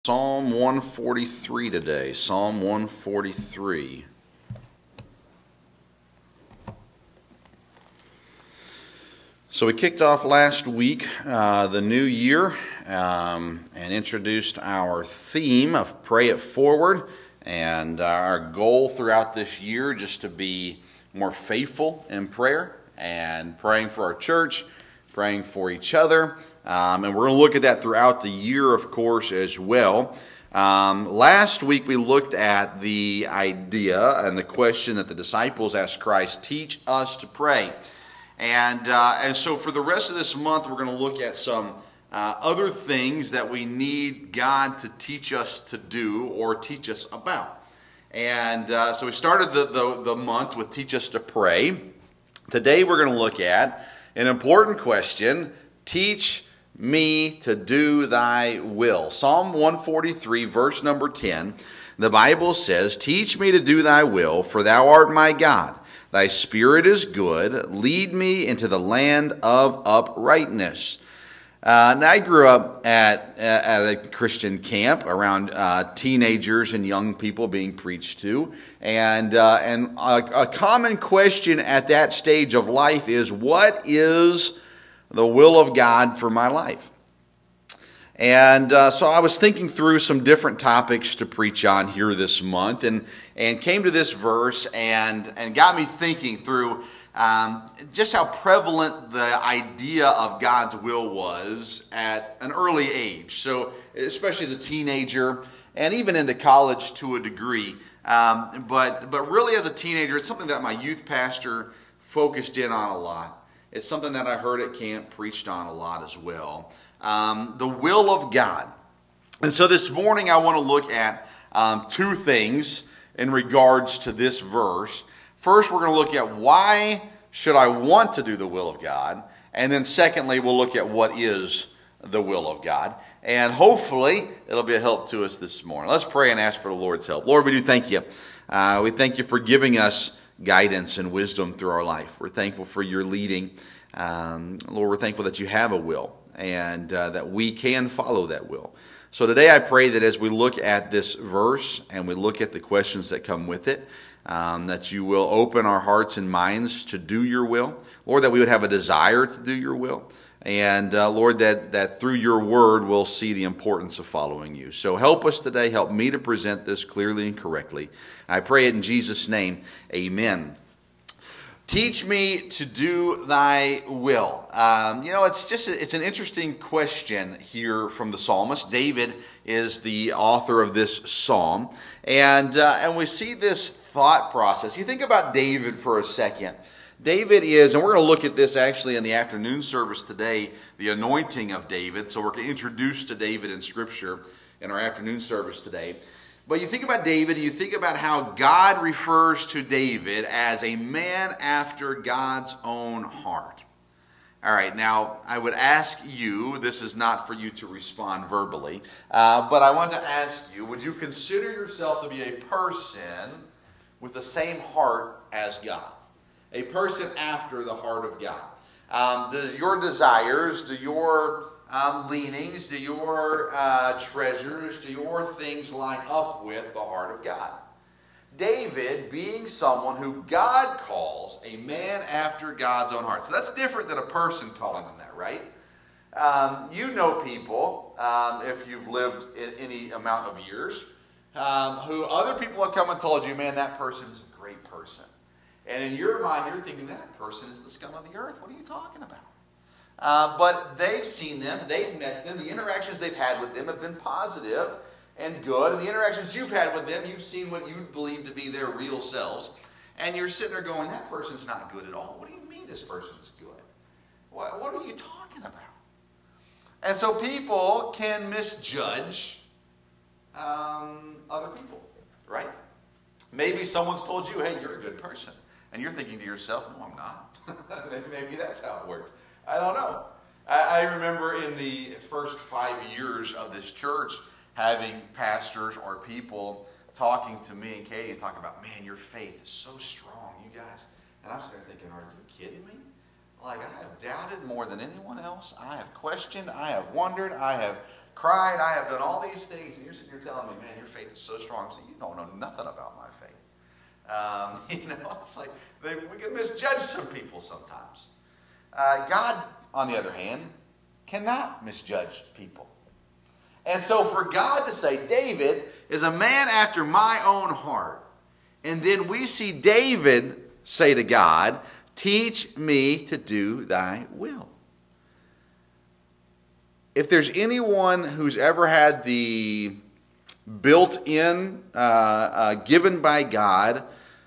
Psalm 143 today. Psalm 143. So we kicked off last week the new year and introduced our theme of Pray It Forward, and our goal throughout this year just to be more faithful in prayer and praying for our church, praying for each other. And we're going to look at that throughout the year, of course, as well. Last week we looked at the idea and the question that the disciples asked Christ, teach us to pray. And so for the rest of this month, we're going to look at some other things that we need God to teach us to do or teach us about. And so we started the month with teach us to pray. Today we're going to look at an important question, teach me to do thy will. Psalm 143, verse number 10, the Bible says, teach me to do thy will, for thou art my God. Thy spirit is good. Lead me into the land of uprightness. Now I grew up at a Christian camp around teenagers and young people being preached to. And a common question at that stage of life is, what is the will of God for my life? And so I was thinking through some different topics to preach on here this month, and came to this verse and got me thinking through just how prevalent the idea of God's will was at an early age. So especially as a teenager and even into college to a degree. But really as a teenager, it's something that my youth pastor focused in on a lot. It's something that I heard at camp preached on a lot as well. The will of God. And so this morning I want to look at two things in regards to this verse. First, we're going to look at why should I want to do the will of God? And then secondly, we'll look at what is the will of God. And hopefully, it'll be a help to us this morning. Let's pray and ask for the Lord's help. Lord, we do thank you. We thank you for giving us guidance and wisdom through our life. We're thankful for your leading. Lord, we're thankful that you have a will and that we can follow that will. So today I pray that as we look at this verse and we look at the questions that come with it, that you will open our hearts and minds to do your will. Lord, that we would have a desire to do your will. And Lord, that through your word we'll see the importance of following you. So help us today. Help me to present this clearly and correctly. I pray it in Jesus' name. Amen. Teach me to do thy will. It's an interesting question here from the psalmist. David is the author of this psalm. And we see this thought process. You think about David for a second. David is, and we're going to look at this actually in the afternoon service today, the anointing of David. So we're introduced to David in Scripture in our afternoon service today. But you think about David, and you think about how God refers to David as a man after God's own heart. All right, now I would ask you, this is not for you to respond verbally, but I want to ask you, would you consider yourself to be a person with the same heart as God? A person after the heart of God. Do your desires, do your leanings, do your treasures, do your things line up with the heart of God? David being someone who God calls a man after God's own heart. So that's different than a person calling him that, right? You know people, if you've lived in any amount of years, who other people have come and told you, man, that person is a great person. And in your mind, you're thinking that person is the scum of the earth. What are you talking about? But they've seen them, they've met them, the interactions they've had with them have been positive and good. And the interactions you've had with them, you've seen what you believe to be their real selves. And you're sitting there going, that person's not good at all. What do you mean this person's good? What are you talking about? And so people can misjudge other people, right? Maybe someone's told you, hey, you're a good person. And you're thinking to yourself, no, I'm not. Maybe that's how it worked. I don't know. I remember in the first 5 years of this church having pastors or people talking to me and Katie and talking about, man, your faith is so strong, you guys. And I'm sitting there thinking, are you kidding me? Like, I have doubted more than anyone else. I have questioned. I have wondered. I have crying, I have done all these things. And you're sitting here telling me, man, your faith is so strong. So you don't know nothing about my faith. It's like we can misjudge some people sometimes. God, on the other hand, cannot misjudge people. And so for God to say, David is a man after my own heart, and then we see David say to God, teach me to do thy will. If there's anyone who's ever had the built-in, given by God,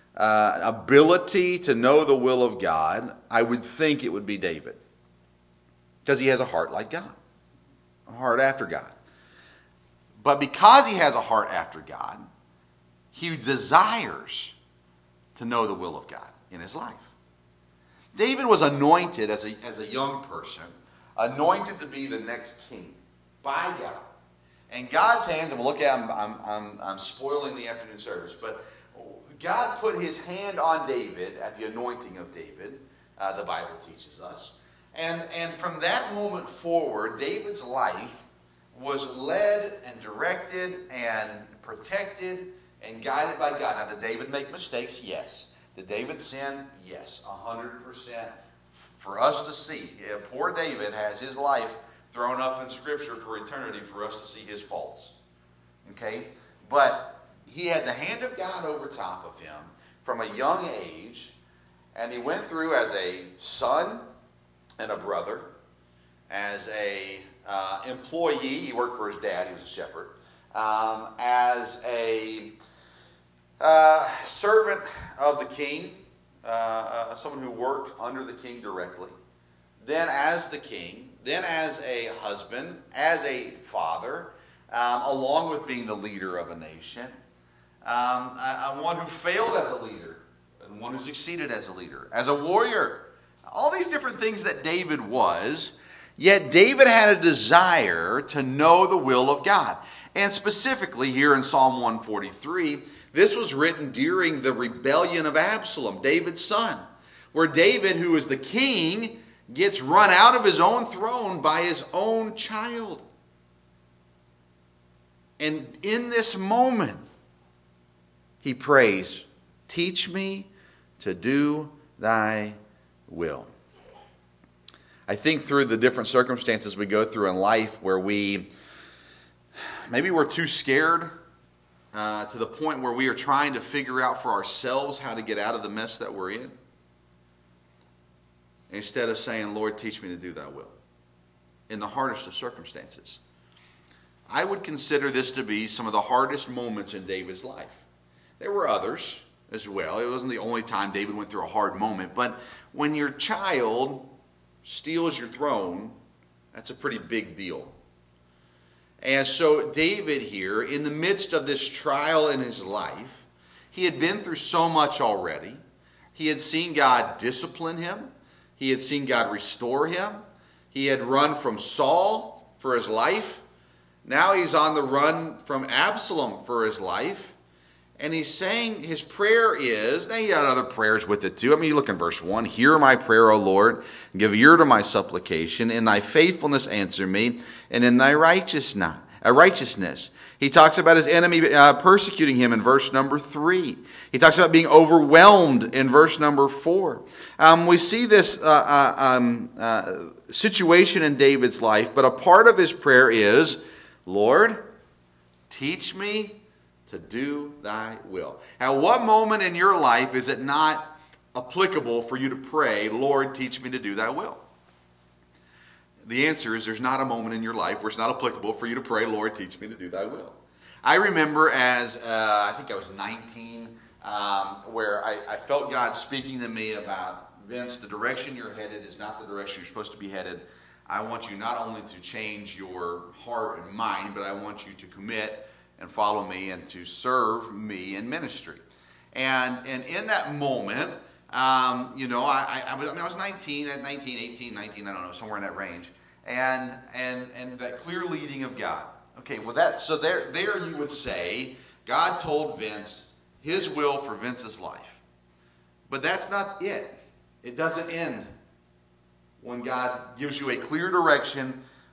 ability to know the will of God, I would think it would be David. Because he has a heart like God, a heart after God. But because he has a heart after God, he desires to know the will of God in his life. David was anointed as a young person, anointed to be the next king by God. And God's hands, and we'll look at, I'm spoiling the afternoon service, but God put his hand on David at the anointing of David, the Bible teaches us. And from that moment forward, David's life was led and directed and protected and guided by God. Now, did David make mistakes? Yes. Did David sin? Yes, 100%. For us to see. Poor David has his life thrown up in Scripture for eternity for us to see his faults. Okay? But he had the hand of God over top of him from a young age, and he went through as a son and a brother, as a employee. He worked for his dad. He was a shepherd. As a servant of the king, someone who worked under the king directly. Then as the king. Then as a husband. As a father. Along with being the leader of a nation. One who failed as a leader. And one who succeeded as a leader. As a warrior. All these different things that David was. Yet David had a desire to know the will of God. And specifically here in Psalm 143, this was written during the rebellion of Absalom, David's son, where David, who is the king, gets run out of his own throne by his own child. And in this moment, he prays, teach me to do thy will. I think through the different circumstances we go through in life where maybe we're too scared to the point where we are trying to figure out for ourselves how to get out of the mess that we're in. Instead of saying, Lord, teach me to do thy will. In the hardest of circumstances. I would consider this to be some of the hardest moments in David's life. There were others as well. It wasn't the only time David went through a hard moment. But when your child steals your throne, that's a pretty big deal. And so David here, in the midst of this trial in his life, he had been through so much already. He had seen God discipline him. He had seen God restore him. He had run from Saul for his life. Now he's on the run from Absalom for his life. And he's saying, his prayer is, now you got other prayers with it too. I mean, you look in verse 1, hear my prayer, O Lord, give ear to my supplication. In thy faithfulness answer me, and in thy righteousness. He talks about his enemy persecuting him in verse number 3. He talks about being overwhelmed in verse number 4. We see this situation in David's life, but a part of his prayer is, Lord, teach me to do thy will. At what moment in your life is it not applicable for you to pray, Lord, teach me to do thy will? The answer is there's not a moment in your life where it's not applicable for you to pray, Lord, teach me to do thy will. I remember as, I think I was 19, where I felt God speaking to me about, Vince, the direction you're headed is not the direction you're supposed to be headed. I want you not only to change your heart and mind, but I want you to commit and follow me and to serve me in ministry. And in that moment, I was 19, at 19, 18, 19, I don't know, somewhere in that range. And that clear leading of God. Okay, well there you would say, God told Vince his will for Vince's life. But that's not it. It doesn't end when God gives you a clear direction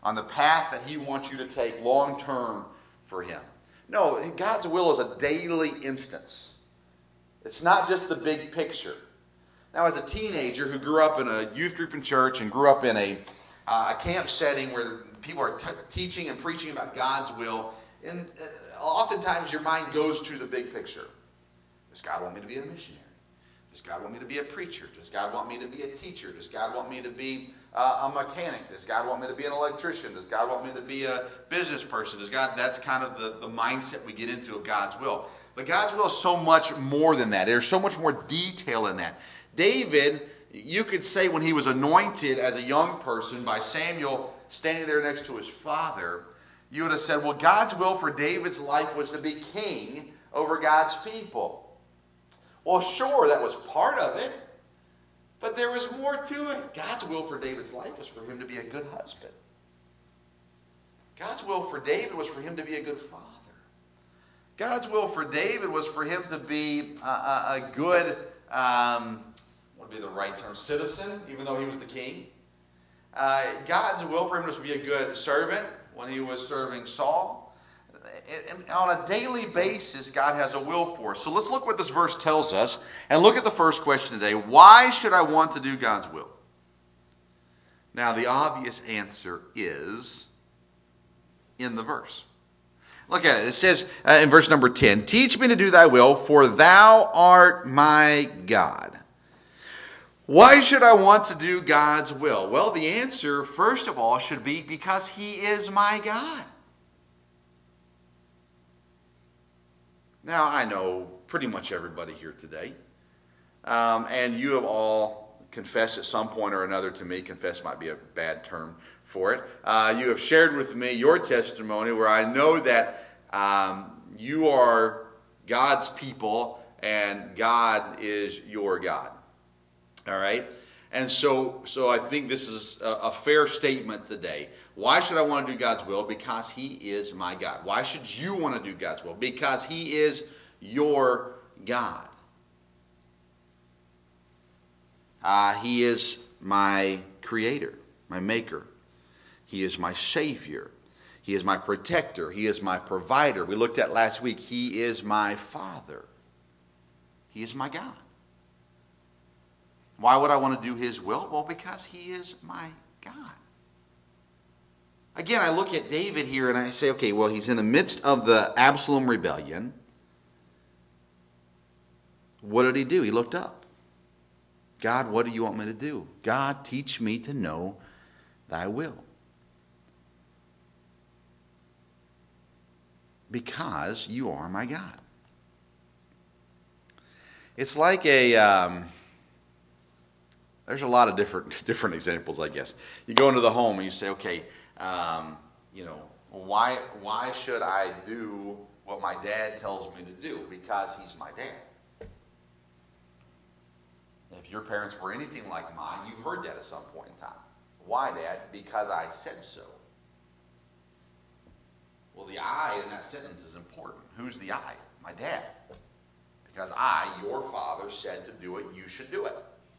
on the path that he wants you to take long term for him. No, God's will is a daily instance. It's not just the big picture. Now, as a teenager who grew up in a youth group in church and grew up in a camp setting where people are teaching and preaching about God's will, and oftentimes your mind goes to the big picture. Does God want me to be a missionary? Does God want me to be a preacher? Does God want me to be a teacher? Does God want me to be a mechanic? Does God want me to be an electrician? Does God want me to be a business person? That's kind of the mindset we get into of God's will. But God's will is so much more than that. There's so much more detail in that. David, you could say when he was anointed as a young person by Samuel standing there next to his father, you would have said, well, God's will for David's life was to be king over God's people. Well, sure, that was part of it, but there was more to it. God's will for David's life was for him to be a good husband. God's will for David was for him to be a good father. God's will for David was for him to be a good, what would be the right term, citizen, even though he was the king. God's will for him was to be a good servant when he was serving Saul. And on a daily basis, God has a will for us. So let's look what this verse tells us and look at the first question today. Why should I want to do God's will? Now, the obvious answer is in the verse. Look at it. It says in verse number 10, teach me to do thy will, for thou art my God. Why should I want to do God's will? Well, the answer, first of all, should be because he is my God. Now, I know pretty much everybody here today, and you have all confessed at some point or another to me. Confess might be a bad term for it. You have shared with me your testimony where I know that you are God's people and God is your God. All right? And so I think this is a fair statement today. Why should I want to do God's will? Because he is my God. Why should you want to do God's will? Because he is your God. He is my creator, my maker. He is my savior. He is my protector. He is my provider. We looked at last week. He is my father. He is my God. Why would I want to do his will? Well, because he is my God. Again, I look at David here and I say, okay, well, he's in the midst of the Absalom rebellion. What did he do? He looked up. God, what do you want me to do? God, teach me to know thy will. Because you are my God. It's like there's a lot of different examples, I guess. You go into the home and you say, okay, why should I do what my dad tells me to do? Because he's my dad. If your parents were anything like mine, you heard that at some point in time. Why, Dad? Because I said so. Well, the I in that sentence is important. Who's the I? My dad. Because I, your father, said to do it, you should do it.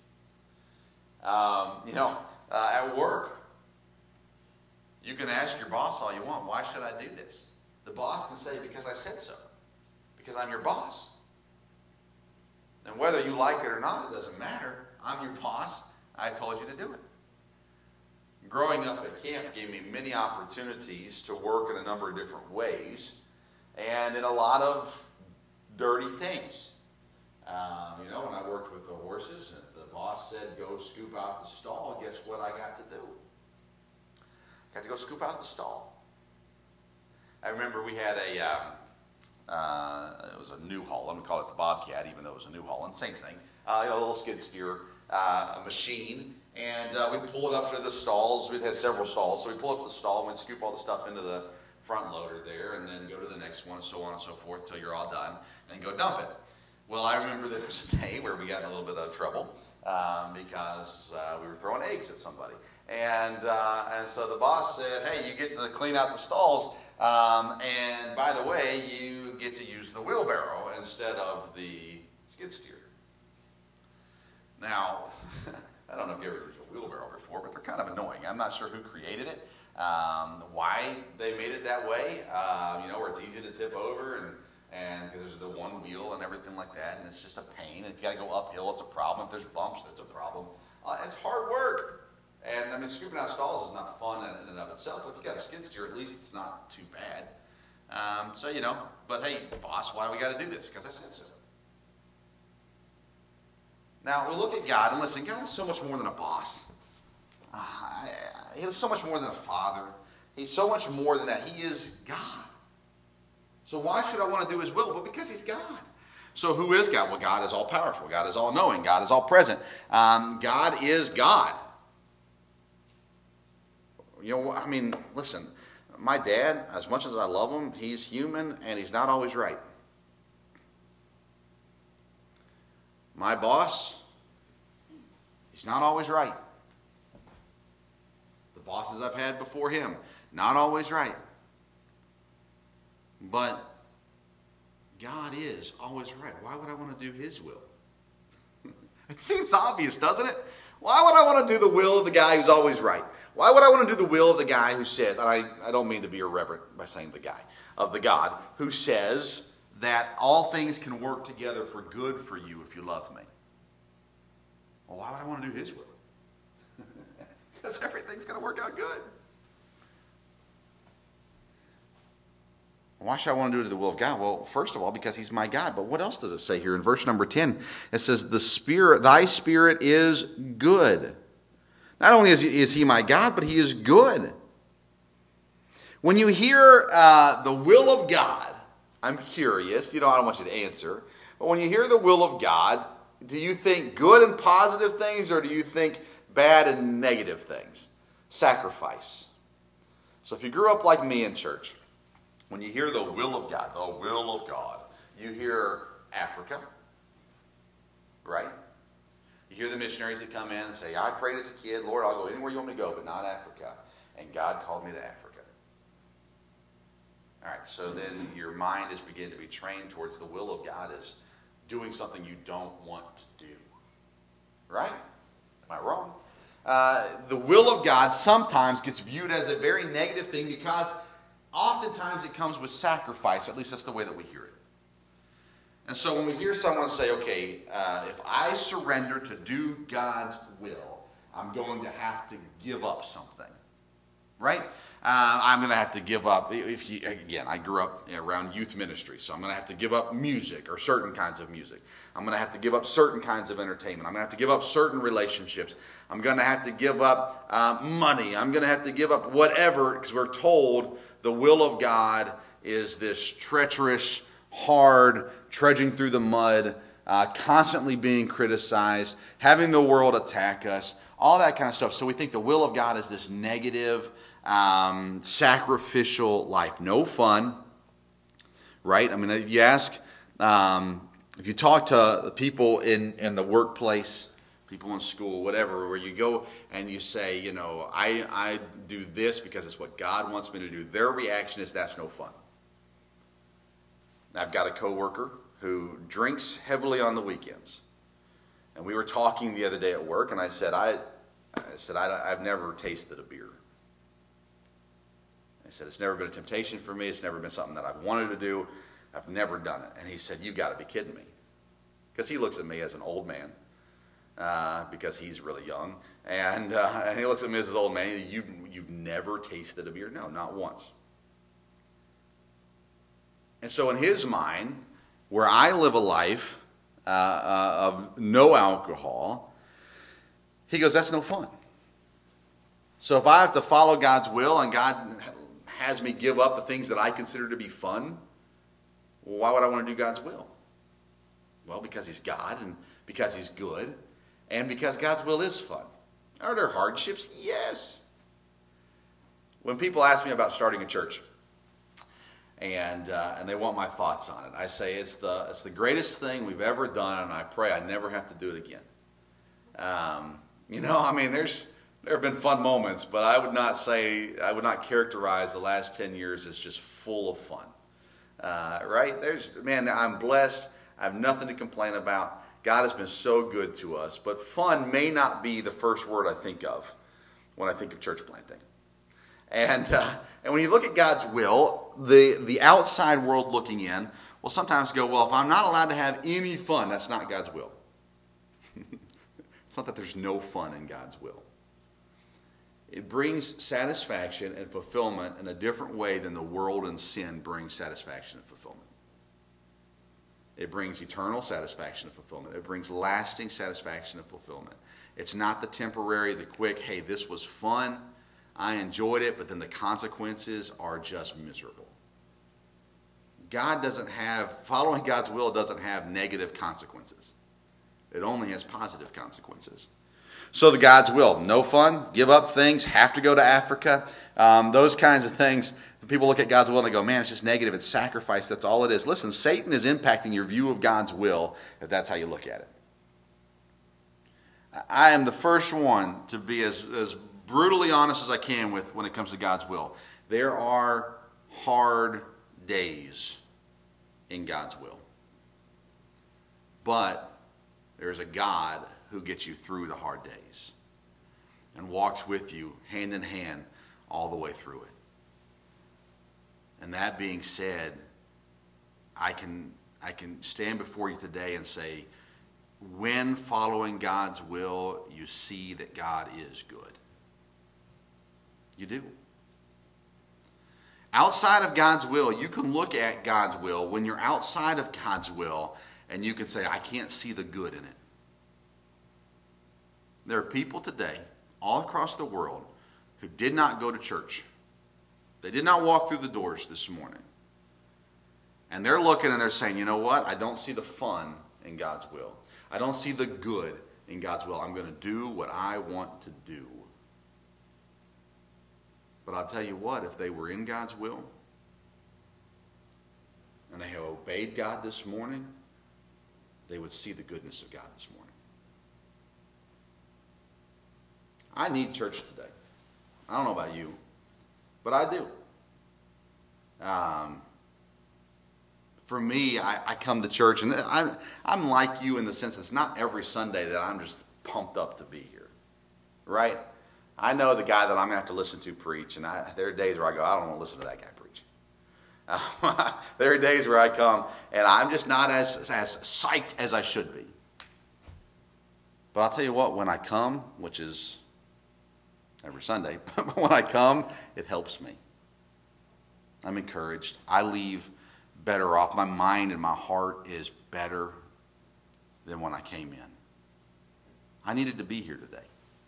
At work, you can ask your boss all you want, why should I do this? The boss can say, because I said so. Because I'm your boss. And whether you like it or not, it doesn't matter. I'm your boss. I told you to do it. Growing up at camp gave me many opportunities to work in a number of different ways and in a lot of dirty things. When I worked with the horses and the boss said, go scoop out the stall, guess what I got to do? I got to go scoop out the stall. I remember we had it was a New Holland. We call it the Bobcat, even though it was a New Holland. Same thing. A little skid steer machine. And we'd pull it up to the stalls. We'd have several stalls. So we'd pull up the stall and we'd scoop all the stuff into the front loader there and then go to the next one, so on and so forth, till you're all done, and go dump it. Well, I remember there was a day where we got in a little bit of trouble because we were throwing eggs at somebody. And so the boss said, hey, you get to clean out the stalls, and by the way, you get to use the wheelbarrow instead of the skid steer. Now, I don't know if you ever used a wheelbarrow before, but they're kind of annoying. I'm not sure who created it, Why they made it that way, where it's easy to tip over and because there's the one wheel and everything like that, and it's just a pain. If you got to go uphill, it's a problem. If there's bumps, that's a problem. It's hard work. And I mean, scooping out stalls is not fun in and of itself. If you got a skid steer, at least it's not too bad. But hey, boss, why do we got to do this? Because I said so. Now, we look at God, and listen, God is so much more than a boss. He is so much more than a father. He's so much more than that. He is God. So why should I want to do his will? Well, because he's God. So who is God? Well, God is all-powerful. God is all-knowing. God is all-present. God is God. Listen, my dad, as much as I love him, he's human and he's not always right. My boss, he's not always right. The bosses I've had before him, not always right. But God is always right. Why would I want to do his will? It seems obvious, doesn't it? Why would I want to do the will of the guy who's always right? Why would I want to do the will of the guy who says, and I don't mean to be irreverent by saying the guy, of the God who says that all things can work together for good for you if you love me? Well, why would I want to do his will? Because everything's going to work out good. Why should I want to do the will of God? Well, first of all, because he's my God. But what else does it say here? In verse number 10, it says, thy spirit is good. Not only is he my God, but he is good. When you hear the will of God, I'm curious. I don't want you to answer. But when you hear the will of God, do you think good and positive things, or do you think bad and negative things? Sacrifice. So if you grew up like me in church, when you hear the will of God, you hear Africa, right? You hear the missionaries that come in and say, I prayed as a kid, Lord, I'll go anywhere you want me to go, but not Africa. And God called me to Africa. All right, so then your mind is beginning to be trained towards the will of God as doing something you don't want to do. Right? Am I wrong? The will of God sometimes gets viewed as a very negative thing because oftentimes it comes with sacrifice. At least that's the way that we hear it. And so when we hear someone say, okay, if I surrender to do God's will, I'm going to have to give up something. Right? I'm going to have to give up. I grew up around youth ministry, so I'm going to have to give up music or certain kinds of music. I'm going to have to give up certain kinds of entertainment. I'm going to have to give up certain relationships. I'm going to have to give up money. I'm going to have to give up whatever, because we're told the will of God is this treacherous, hard, trudging through the mud, constantly being criticized, having the world attack us, all that kind of stuff. So we think the will of God is this negative, sacrificial life. No fun, right? I mean, if you ask, if you talk to the people in the workplace, people in school, whatever, where you go and you say, I do this because it's what God wants me to do, their reaction is, that's no fun. I've got a coworker who drinks heavily on the weekends. And we were talking the other day at work, and I said, I've never tasted a beer. I said, it's never been a temptation for me. It's never been something that I've wanted to do. I've never done it. And he said, you've got to be kidding me. Because he looks at me as an old man, because he's really young. And he looks at me as an old man. You've never tasted a beer? No, not once. And so in his mind, where I live a life of no alcohol, he goes, that's no fun. So if I have to follow God's will and God has me give up the things that I consider to be fun, well, why would I want to do God's will? Well, because he's God and because he's good and because God's will is fun. Are there hardships? Yes. When people ask me about starting a church, and they want my thoughts on it, I say it's the greatest thing we've ever done, and I pray I never have to do it again. There have been fun moments, but I would not characterize the last 10 years as just full of fun. Right? I'm blessed. I have nothing to complain about. God has been so good to us, but fun may not be the first word I think of when I think of church planting. And when you look at God's will, the outside world looking in will sometimes go, well, if I'm not allowed to have any fun, that's not God's will. It's not that there's no fun in God's will. It brings satisfaction and fulfillment in a different way than the world and sin brings satisfaction and fulfillment. It brings eternal satisfaction and fulfillment. It brings lasting satisfaction and fulfillment. It's not the temporary, the quick, hey, this was fun, I enjoyed it, but then the consequences are just miserable. Following God's will doesn't have negative consequences. It only has positive consequences. So the God's will, no fun, give up things, have to go to Africa, those kinds of things. People look at God's will and they go, man, it's just negative, it's sacrifice, that's all it is. Listen, Satan is impacting your view of God's will if that's how you look at it. I am the first one to be as brutally honest as I can when it comes to God's will. There are hard days in God's will. But there's a God who gets you through the hard days and walks with you hand in hand all the way through it. And that being said, I can stand before you today and say, when following God's will, you see that God is good. You do. Outside of God's will, you can look at God's will when you're outside of God's will, and you can say, I can't see the good in it. There are people today, all across the world, who did not go to church. They did not walk through the doors this morning. And they're looking and they're saying, you know what? I don't see the fun in God's will. I don't see the good in God's will. I'm going to do what I want to do. But I'll tell you what, if they were in God's will and they have obeyed God this morning, they would see the goodness of God this morning. I need church today. I don't know about you, but I do. For me, I come to church, and I'm like you in the sense it's not every Sunday that I'm just pumped up to be here, right? I know the guy that I'm going to have to listen to preach, and there are days where I go, I don't want to listen to that guy preach. There are days where I come, and I'm just not as psyched as I should be. But I'll tell you what, when I come, which is every Sunday, but when I come, it helps me. I'm encouraged. I leave better off. My mind and my heart is better than when I came in. I needed to be here today.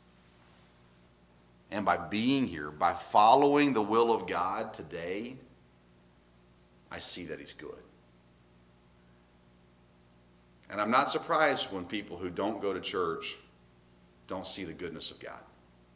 And by being here, by following the will of God today, I see that He's good. And I'm not surprised when people who don't go to church don't see the goodness of God.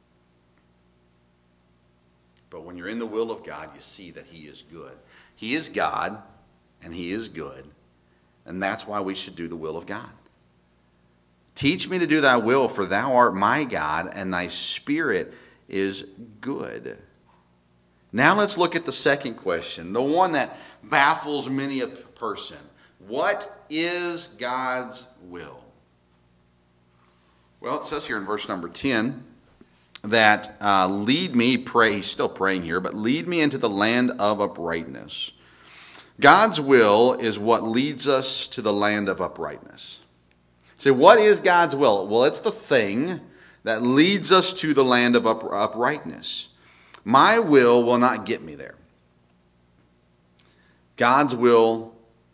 But when you're in the will of God, you see that He is good. He is God, and He is good. And that's why we should do the will of God. Teach me to do thy will, for thou art my God, and thy spirit is good. Now let's look at the second question, the one that baffles many a person. What is God's will? Well, it says here in verse number 10, that lead me, he's still praying here, but lead me into the land of uprightness. God's will is what leads us to the land of uprightness. So what is God's will? Well, it's the thing that leads us to the land of uprightness. My will not get me there. God's will.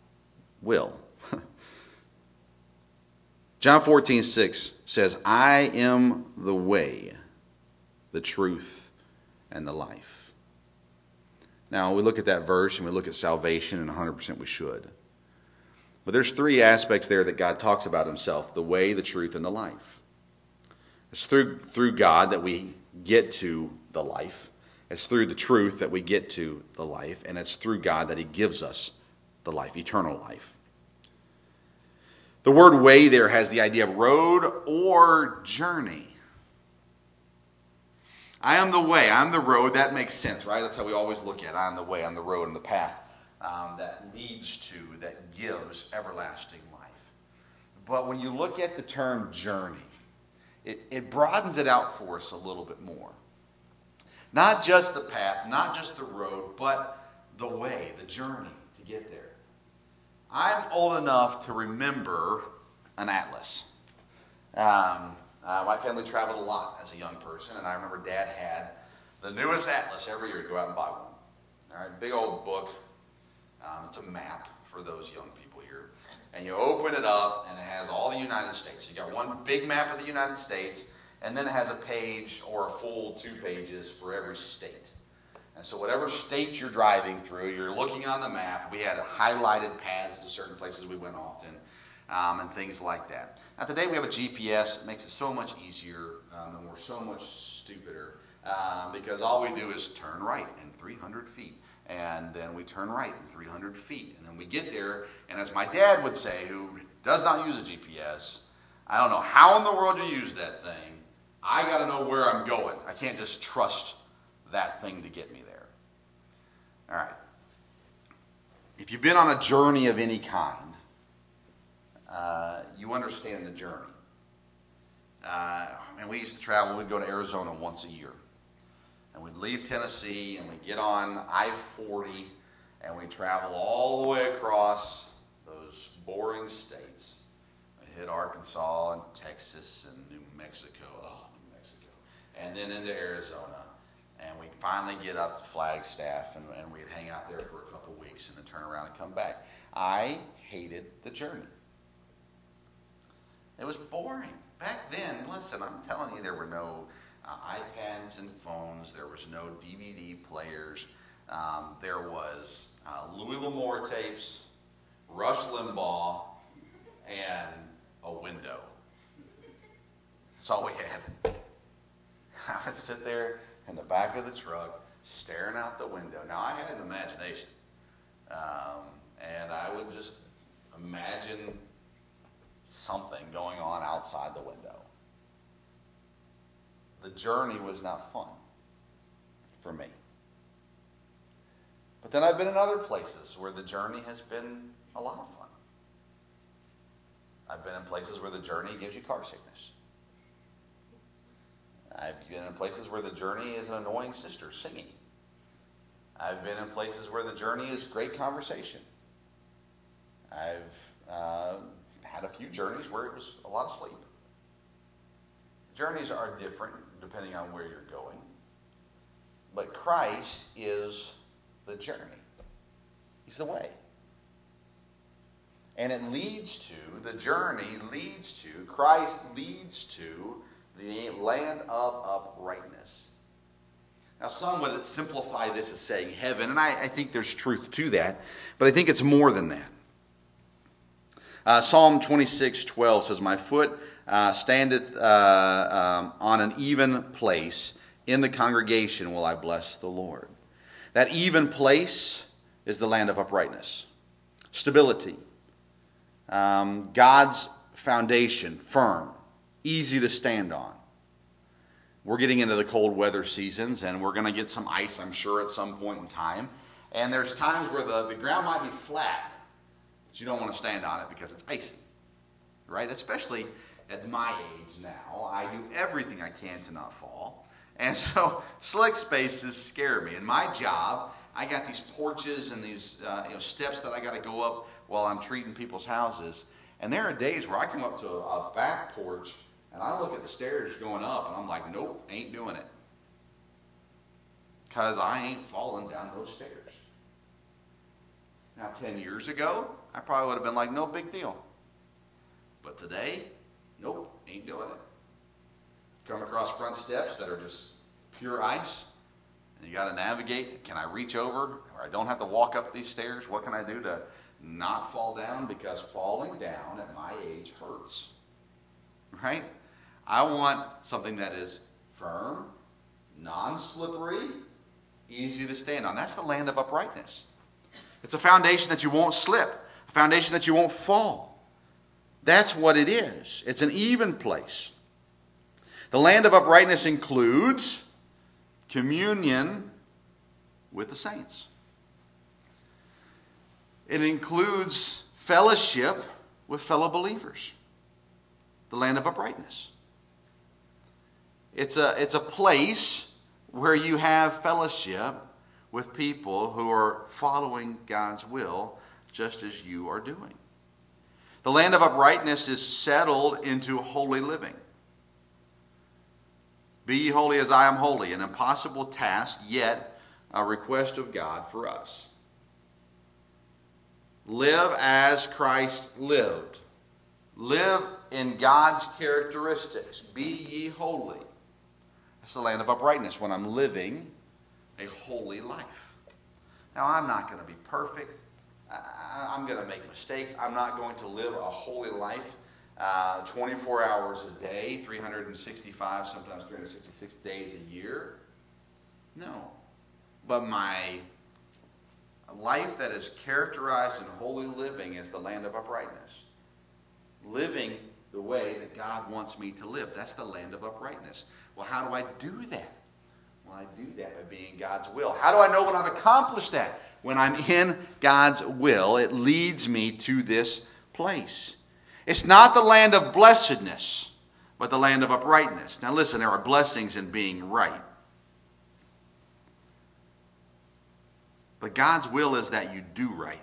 John 14:6 says, I am the way, the truth, and the life. Now, we look at that verse and we look at salvation, and 100% we should. But there's three aspects there that God talks about Himself: the way, the truth, and the life. It's through God that we get to the life. It's through the truth that we get to the life. And it's through God that He gives us the life, eternal life. The word way there has the idea of road or journey. I am the way, I'm the road. That makes sense, right? That's how we always look at it. I am the way, I'm the road, and the path that leads to, that gives everlasting life. But when you look at the term journey, it broadens it out for us a little bit more. Not just the path, not just the road, but the way, the journey to get there. I'm old enough to remember an atlas. My family traveled a lot as a young person, and I remember Dad had the newest atlas every year to go out and buy one. All right, big old book. It's a map for those young people here. And you open it up, and it has all the United States. You got one big map of the United States, and then it has a page or a full 2 pages for every state. And so whatever state you're driving through, you're looking on the map. We had highlighted paths to certain places we went often, and things like that. Now today we have a GPS. It makes it so much easier, and we're so much stupider, because all we do is turn right in 300 feet. And then we turn right in 300 feet. And then we get there, and as my dad would say, who does not use a GPS, I don't know how in the world you use that thing. I got to know where I'm going. I can't just trust that thing to get me there. All right. If you've been on a journey of any kind, you understand the journey. And we used to travel. We'd go to Arizona once a year. And we'd leave Tennessee, and we'd get on I-40, and we'd travel all the way across those boring states. We'd hit Arkansas and Texas and New Mexico. Oh, New Mexico. And then into Arizona. And we'd finally get up to Flagstaff, and we'd hang out there for a couple weeks and then turn around and come back. I hated the journey. It was boring. Back then, listen, I'm telling you, there were no iPads and phones. There was no DVD players. There was Louis L'Amour tapes, Rush Limbaugh, and a window. That's all we had. I would sit there in the back of the truck, staring out the window. Now, I had an imagination, and I would just imagine something going on outside the window. The journey was not fun for me. But then I've been in other places where the journey has been a lot of fun. I've been in places where the journey gives you car sickness. I've been in places where the journey is an annoying sister singing. I've been in places where the journey is great conversation. I've had a few journeys where it was a lot of sleep. Journeys are different depending on where you're going. But Christ is the journey. He's the way. And it leads to, the journey leads to, Christ leads to the land of uprightness. Now some would simplify this as saying heaven, and I think there's truth to that, but I think it's more than that. Psalm 26:12 says, "My foot standeth on an even place. In the congregation will I bless the Lord." That even place is the land of uprightness. Stability. God's foundation, firm, easy to stand on. We're getting into the cold weather seasons, and we're going to get some ice, I'm sure, at some point in time. And there's times where the ground might be flat, but you don't want to stand on it because it's icy, right? Especially at my age now, I do everything I can to not fall. And so slick spaces scare me. In my job, I got these porches and these steps that I got to go up while I'm treating people's houses. And there are days where I come up to a back porch and I look at the stairs going up and I'm like, nope, ain't doing it. Because I ain't falling down those stairs. Now, 10 years ago, I probably would have been like, no big deal. But today, nope, ain't doing it. Come across front steps that are just pure ice, and you got to navigate. Can I reach over, or I don't have to walk up these stairs? What can I do to not fall down? Because falling down at my age hurts, right? I want something that is firm, non-slippery, easy to stand on. That's the land of uprightness. It's a foundation that you won't slip, a foundation that you won't fall. That's what it is. It's an even place. The land of uprightness includes communion with the saints. It includes fellowship with fellow believers. The land of uprightness. It's a place where you have fellowship with people who are following God's will just as you are doing. The land of uprightness is settled into holy living. Be ye holy as I am holy, an impossible task, yet a request of God for us. Live as Christ lived. Live in God's characteristics. Be ye holy. That's the land of uprightness, when I'm living a holy life. Now, I'm not going to be perfect. I'm going to make mistakes. I'm not going to live a holy life 24 hours a day, 365, sometimes 366 days a year. No. But my life that is characterized in holy living is the land of uprightness. Living the way that God wants me to live. That's the land of uprightness. Well, how do I do that? Well, I do that by being God's will. How do I know when I've accomplished that? When I'm in God's will, it leads me to this place. It's not the land of blessedness, but the land of uprightness. Now listen, there are blessings in being right. But God's will is that you do right.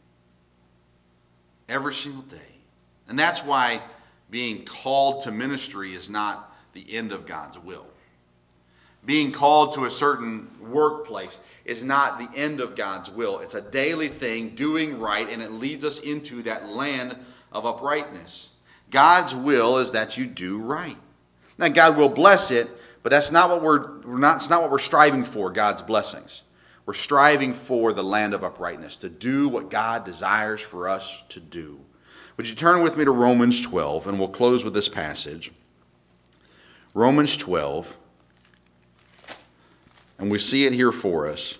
Every single day. And that's why being called to ministry is not the end of God's will. Being called to a certain workplace is not the end of God's will. It's a daily thing, doing right, and it leads us into that land of uprightness. God's will is that you do right. Now, God will bless it, but that's not what it's not what we're striving for, God's blessings. We're striving for the land of uprightness, to do what God desires for us to do. Would you turn with me to Romans 12, and we'll close with this passage. Romans 12. And we see it here for us.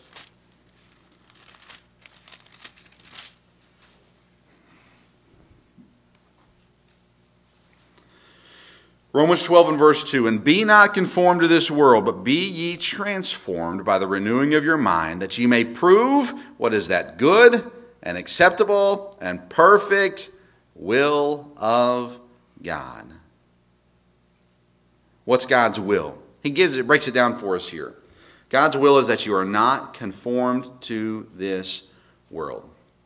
Romans 12 and verse 2, and be not conformed to this world, but be ye transformed by the renewing of your mind, that ye may prove what is that good and acceptable and perfect will of God. What's God's will? He breaks it down for us here. God's will is that you are not conformed to this world.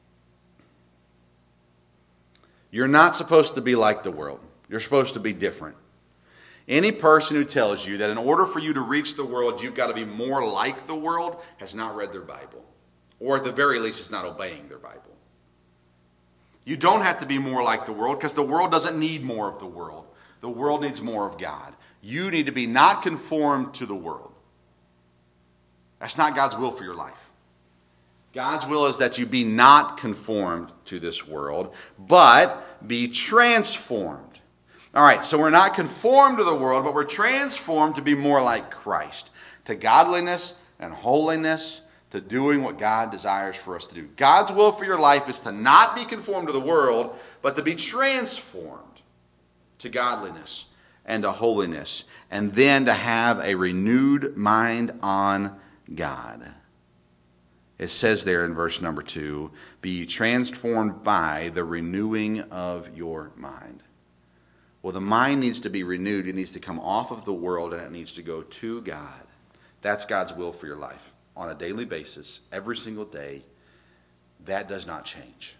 You're not supposed to be like the world. You're supposed to be different. Any person who tells you that in order for you to reach the world, you've got to be more like the world has not read their Bible. Or at the very least, is not obeying their Bible. You don't have to be more like the world because the world doesn't need more of the world. The world needs more of God. You need to be not conformed to the world. That's not God's will for your life. God's will is that you be not conformed to this world, but be transformed. All right, so we're not conformed to the world, but we're transformed to be more like Christ, to godliness and holiness, to doing what God desires for us to do. God's will for your life is to not be conformed to the world, but to be transformed to godliness and to holiness, and then to have a renewed mind on God. It says there in verse number 2, be transformed by the renewing of your mind. Well, the mind needs to be renewed. It needs to come off of the world and it needs to go to God. That's God's will for your life on a daily basis, every single day. That does not change.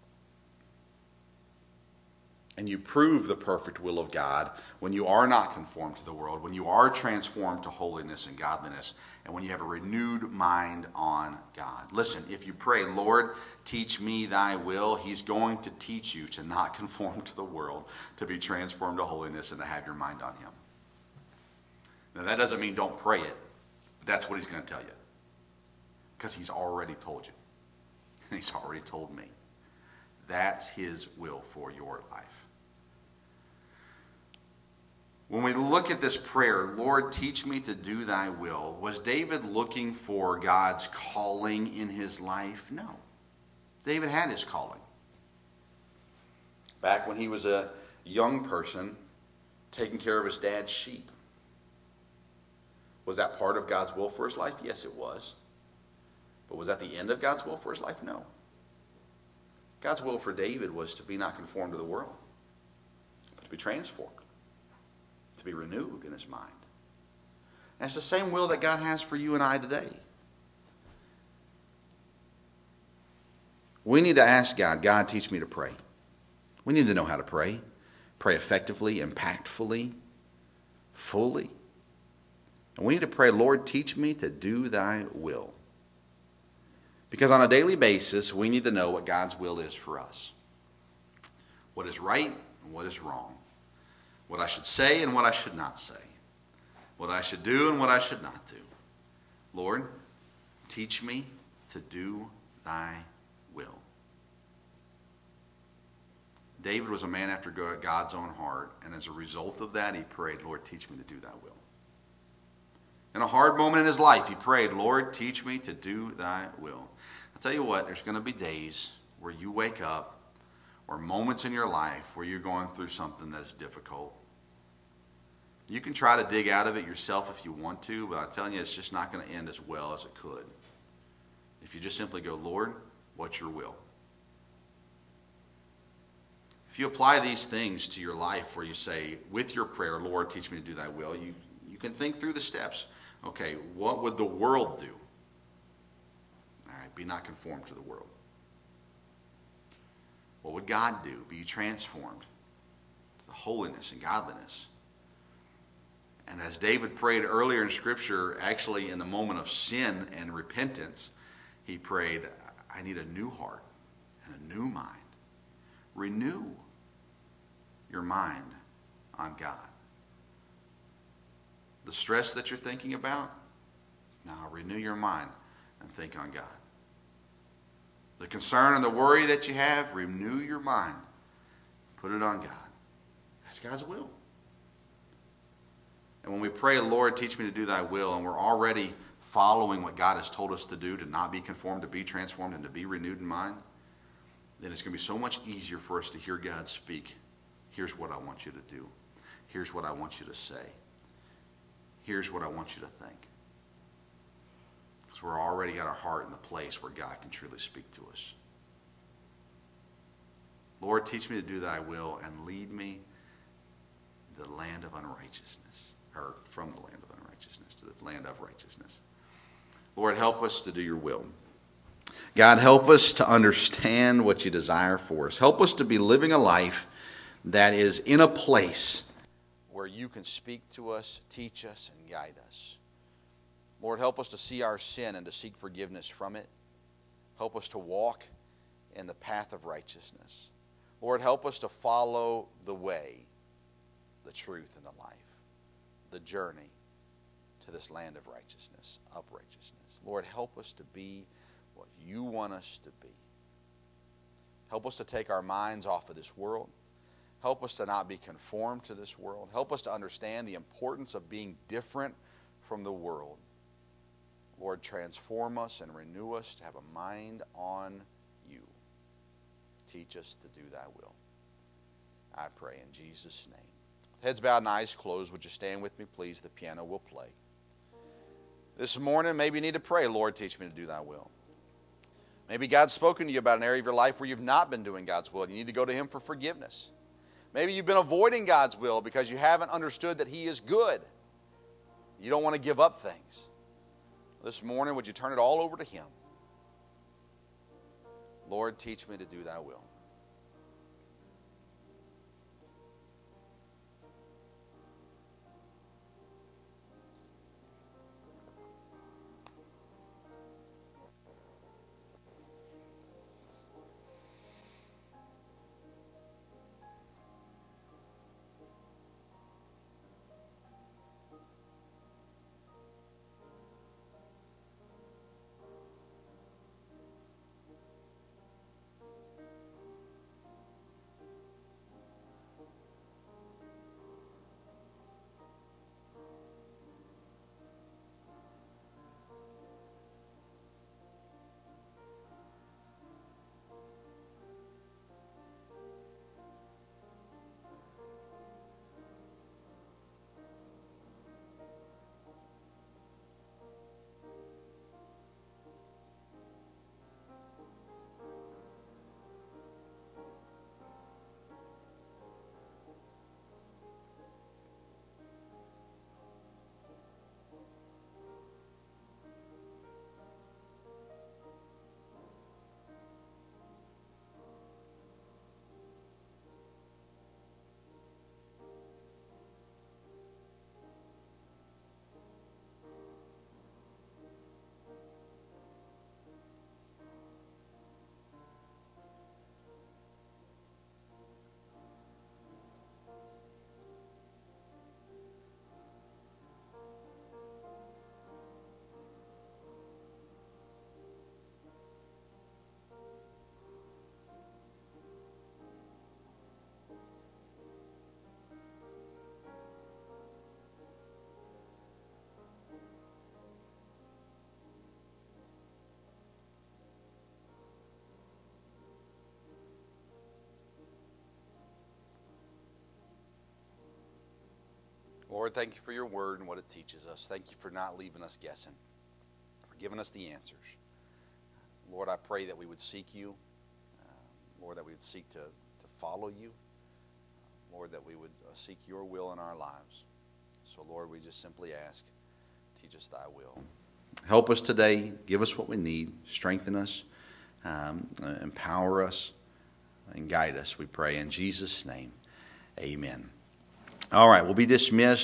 And you prove the perfect will of God when you are not conformed to the world, when you are transformed to holiness and godliness, and when you have a renewed mind on God. Listen, if you pray, Lord, teach me thy will, he's going to teach you to not conform to the world, to be transformed to holiness, and to have your mind on him. Now, that doesn't mean don't pray it, but that's what he's going to tell you. Because he's already told you. He's already told me. That's his will for your life. When we look at this prayer, Lord, teach me to do thy will, was David looking for God's calling in his life? No. David had his calling. Back when he was a young person, taking care of his dad's sheep. Was that part of God's will for his life? Yes, it was. But was that the end of God's will for his life? No. God's will for David was to be not conformed to the world, but to be transformed, to be renewed in his mind. And it's the same will that God has for you and I today. We need to ask God, God, teach me to pray. We need to know how to pray. Pray effectively, impactfully, fully. And we need to pray, Lord, teach me to do thy will. Because on a daily basis, we need to know what God's will is for us. What is right and what is wrong. What I should say and what I should not say. What I should do and what I should not do. Lord, teach me to do thy will. David was a man after God's own heart, and as a result of that, he prayed, Lord, teach me to do thy will. In a hard moment in his life, he prayed, Lord, teach me to do thy will. I'll tell you what, there's going to be days where you wake up, or moments in your life where you're going through something that's difficult. You can try to dig out of it yourself if you want to, but I'm telling you, it's just not going to end as well as it could. If you just simply go, Lord, what's your will? If you apply these things to your life where you say, with your prayer, Lord, teach me to do thy will, you can think through the steps. Okay, what would the world do? All right, be not conformed to the world. What would God do? Be transformed to the holiness and godliness. And as David prayed earlier in Scripture, actually in the moment of sin and repentance, he prayed, I need a new heart and a new mind. Renew your mind on God. The stress that you're thinking about, now renew your mind and think on God. The concern and the worry that you have, renew your mind. Put it on God. That's God's will. And when we pray, Lord, teach me to do thy will, and we're already following what God has told us to do, to not be conformed, to be transformed, and to be renewed in mind, then it's going to be so much easier for us to hear God speak. Here's what I want you to do. Here's what I want you to say. Here's what I want you to think. Because we're already got our heart in the place where God can truly speak to us. Lord, teach me to do thy will and lead me to the land of unrighteousness, or from the land of unrighteousness to the land of righteousness. Lord, help us to do your will. God, help us to understand what you desire for us. Help us to be living a life that is in a place where you can speak to us, teach us, and guide us. Lord, help us to see our sin and to seek forgiveness from it. Help us to walk in the path of righteousness. Lord, help us to follow the way, the truth, and the life, the journey to this land of righteousness, of righteousness. Lord, help us to be what you want us to be. Help us to take our minds off of this world. Help us to not be conformed to this world. Help us to understand the importance of being different from the world. Lord, transform us and renew us to have a mind on you. Teach us to do thy will. I pray in Jesus' name. With heads bowed and eyes closed, would you stand with me, please? The piano will play. This morning, maybe you need to pray, Lord, teach me to do thy will. Maybe God's spoken to you about an area of your life where you've not been doing God's will, and you need to go to him for forgiveness. Maybe you've been avoiding God's will because you haven't understood that he is good. You don't want to give up things. This morning, would you turn it all over to him? Lord, teach me to do thy will. Lord, thank you for your word and what it teaches us. Thank you for not leaving us guessing, for giving us the answers. Lord, I pray that we would seek you. Lord, that we would seek to follow you. Lord, that we would seek your will in our lives. So, Lord, we just simply ask, teach us thy will. Help us today. Give us what we need. Strengthen us. Empower us. And guide us, we pray. In Jesus' name, amen. All right, we'll be dismissed.